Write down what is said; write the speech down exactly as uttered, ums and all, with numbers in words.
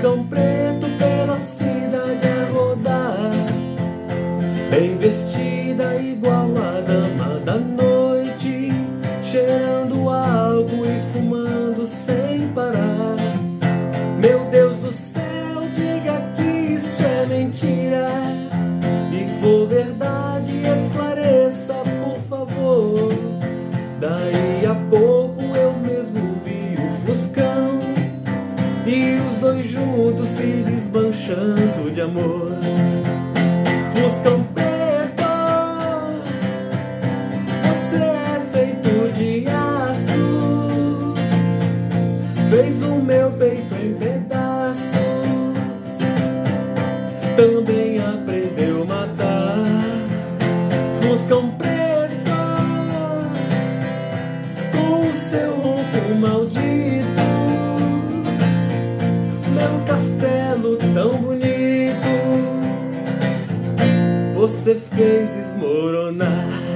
Fuscão preto pela cidade a rodar, bem vestida igual a dama da noite, cheirando álcool e fumando sem parar. Meu Deus do céu, diga que isso é mentira, e for verdade, esclareça, por favor. Daí a pouco eu mesmo vi o Fuscão e os dois juntos se desmanchando de amor. Fuscão preto, você é feito de aço, fez o meu peito em pedaços, também aprendeu a matar. Fuscão preto, com o seu ronco maldito, meu castelo tão bonito, você fez desmoronar.